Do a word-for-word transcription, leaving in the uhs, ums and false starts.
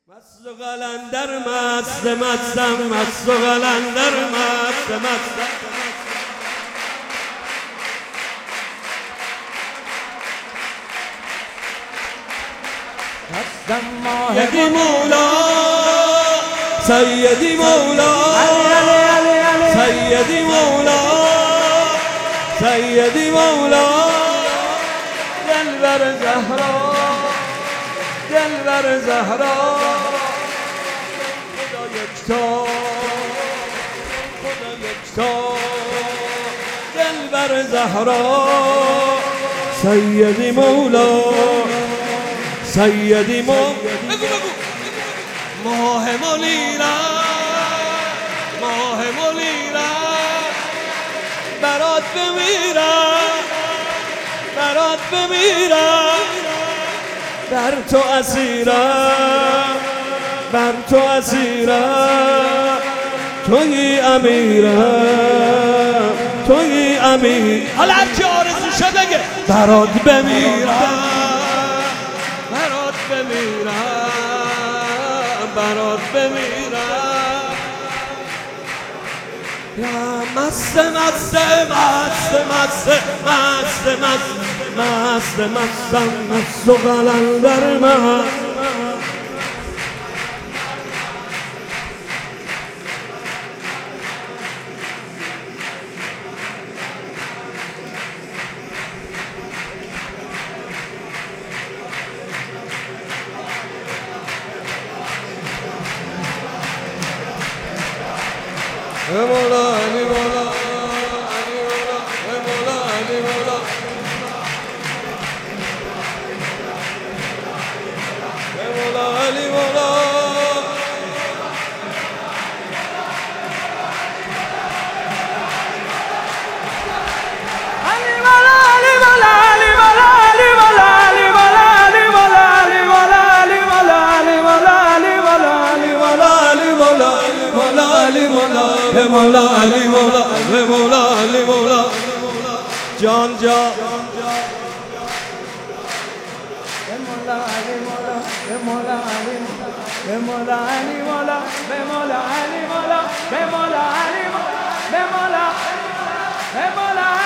مست و قلندر مست مستم مست و قلندر مست مستم سیدی مولا سیدی مولا سیدی مولا سیدی مولا دلبر زهرا دلبر زهرا خدا یکتا خدا یکتا دلبر زهرا سیدی مولا سیدی مولا بگو بگو ماه منیرم ماه منیرم برات بمیرم برات بمیرم بر تو اسیرم بر تو اسیرم توی امیرم توی امیر حالا هر کی آرزو شد بگه برات بمیرم برات بمیرم برات بمیرم یا مست مست مست مست مست مست مست مستم مست و قلندر مست مولا علی مولا علی مولا علی مولا مولا علی مولا علی مولا علی مولا علی مولا علی مولا علی مولا علی مولا علی مولا علی مولا علی مولا علی مولا علی مولا علی مولا مولا علی مولا مولا علی مولا مولا علی مولا جان جان مولا علی مولا مولا علی مولا علی مولا مولا علی مولا مولا علی مولا مولا